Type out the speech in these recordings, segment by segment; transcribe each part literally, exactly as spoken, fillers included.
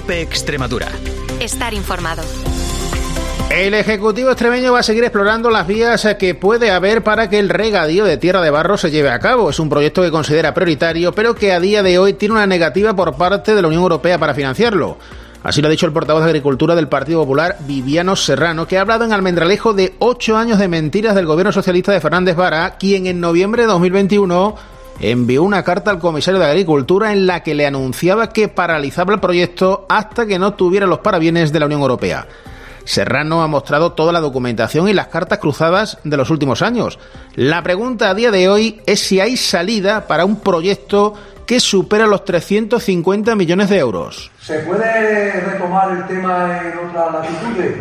COPE Extremadura. Estar informado. El Ejecutivo extremeño va a seguir explorando las vías que puede haber para que el regadío de Tierra de Barros se lleve a cabo. Es un proyecto que considera prioritario, pero que a día de hoy tiene una negativa por parte de la Unión Europea para financiarlo. Así lo ha dicho el portavoz de Agricultura del Partido Popular, Viviano Serrano, que ha hablado en Almendralejo de ocho años de mentiras del gobierno socialista de Fernández Vara, quien en noviembre de dos mil veintiuno envió una carta al comisario de Agricultura en la que le anunciaba que paralizaba el proyecto hasta que no tuviera los parabienes de la Unión Europea. Serrano ha mostrado toda la documentación y las cartas cruzadas de los últimos años. La pregunta a día de hoy es si hay salida para un proyecto que supera los trescientos cincuenta millones de euros. ¿Se puede retomar el tema en otras latitudes?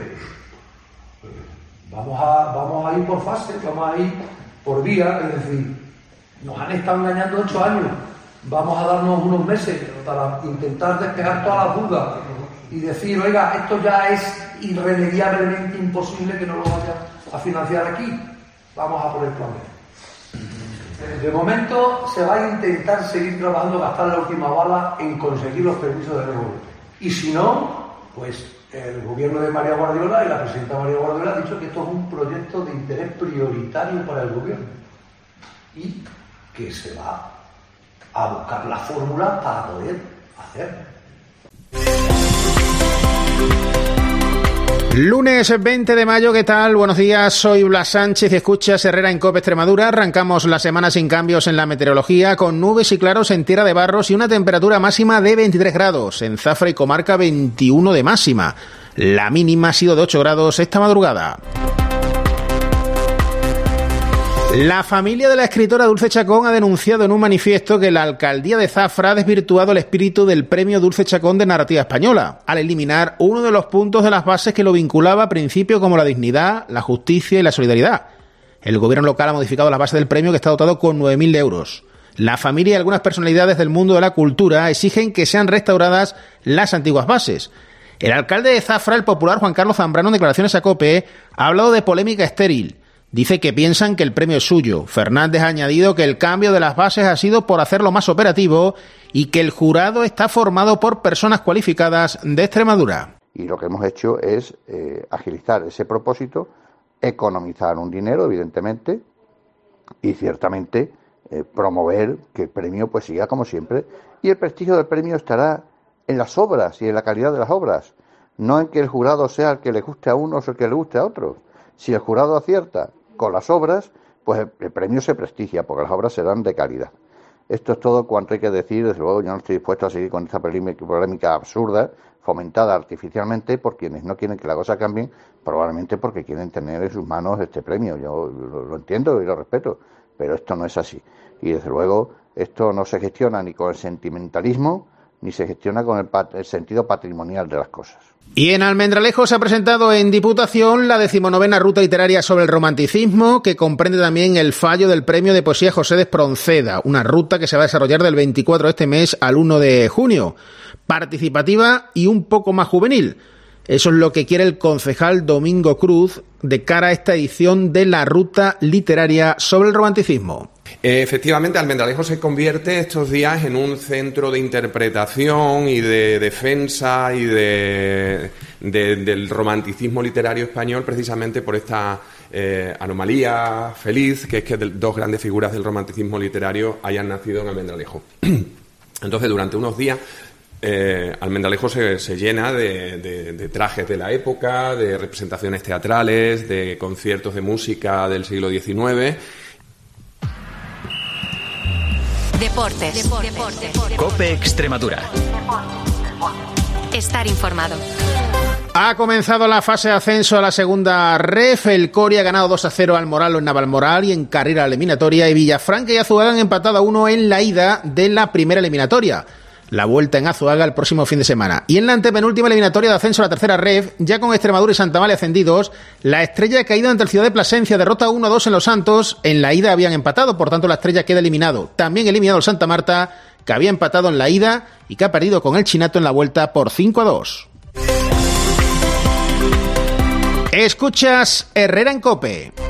Vamos a, vamos a ir por fases, vamos a ir por vía, es decir, nos han estado engañando ocho años, vamos a darnos unos meses para intentar despejar todas las dudas y decir, oiga, esto ya es irremediablemente imposible que no lo vayan a financiar aquí, vamos a por el plan B. De momento se va a intentar seguir trabajando, gastar la última bala en conseguir los permisos de riego. Y si no, pues el gobierno de María Guardiola y la presidenta María Guardiola ha dicho que esto es un proyecto de interés prioritario para el gobierno y que se va a buscar la fórmula para poder hacerlo. Lunes veinte de mayo, ¿qué tal? Buenos días, soy Blas Sánchez y escuchas Herrera en COPE Extremadura. Arrancamos la semana sin cambios en la meteorología, con nubes y claros en Tierra de Barros y una temperatura máxima de veintitrés grados. En Zafra y comarca veintiuno de máxima. La mínima ha sido de ocho grados esta madrugada. La familia de la escritora Dulce Chacón ha denunciado en un manifiesto que la alcaldía de Zafra ha desvirtuado el espíritu del premio Dulce Chacón de narrativa española, al eliminar uno de los puntos de las bases que lo vinculaba a principios como la dignidad, la justicia y la solidaridad. El gobierno local ha modificado la base del premio, que está dotado con nueve mil euros. La familia y algunas personalidades del mundo de la cultura exigen que sean restauradas las antiguas bases. El alcalde de Zafra, el popular Juan Carlos Zambrano, en declaraciones a COPE, ha hablado de polémica estéril. Dice que piensan que el premio es suyo. Fernández ha añadido que el cambio de las bases ha sido por hacerlo más operativo y que el jurado está formado por personas cualificadas de Extremadura. Y lo que hemos hecho es eh, agilizar ese propósito, economizar un dinero, evidentemente, y ciertamente eh, promover que el premio pues siga como siempre. Y el prestigio del premio estará en las obras y en la calidad de las obras, no en que el jurado sea el que le guste a unos o el que le guste a otros. Si el jurado acierta con las obras, pues el premio se prestigia, porque las obras serán de calidad. Esto es todo cuanto hay que decir. Desde luego yo no estoy dispuesto a seguir con esta polémica absurda, fomentada artificialmente por quienes no quieren que la cosa cambie, probablemente porque quieren tener en sus manos este premio. Yo lo, lo entiendo y lo respeto, pero esto no es así. Y desde luego esto no se gestiona ni con el sentimentalismo, ni se gestiona con el, pat- el sentido patrimonial de las cosas. Y en Almendralejo se ha presentado en Diputación la decimonovena ruta literaria sobre el romanticismo, que comprende también el fallo del premio de poesía José de Espronceda, una ruta que se va a desarrollar del veinticuatro de este mes al uno de junio, participativa y un poco más juvenil. Eso es lo que quiere el concejal Domingo Cruz de cara a esta edición de la ruta literaria sobre el romanticismo. Efectivamente, Almendralejo se convierte estos días en un centro de interpretación y de defensa y de, de, del romanticismo literario español, precisamente por esta eh, anomalía feliz, que es que de, dos grandes figuras del romanticismo literario hayan nacido en Almendralejo. Entonces, durante unos días, eh, Almendralejo se, se llena de, de, de trajes de la época, de representaciones teatrales, de conciertos de música del siglo diecinueve. Deportes. Deportes. Deportes. COPE Extremadura. Estar informado. Ha comenzado la fase de ascenso a la segunda ref. El Cori ha ganado dos a cero al Moralo en Navalmoral y en carrera eliminatoria. Y Villafranca y Azuaga han empatado a uno en la ida de la primera eliminatoria. La vuelta en Azuaga el próximo fin de semana. Y en la antepenúltima eliminatoria de ascenso a la tercera ref, ya con Extremadura y Santa Amalia ascendidos, la Estrella ha caído ante el Ciudad de Plasencia, derrota uno a dos en Los Santos. En la ida habían empatado, por tanto la Estrella queda eliminado. También eliminado el Santa Marta, que había empatado en la ida y que ha perdido con el Chinato en la vuelta por cinco a dos. Escuchas Herrera en COPE.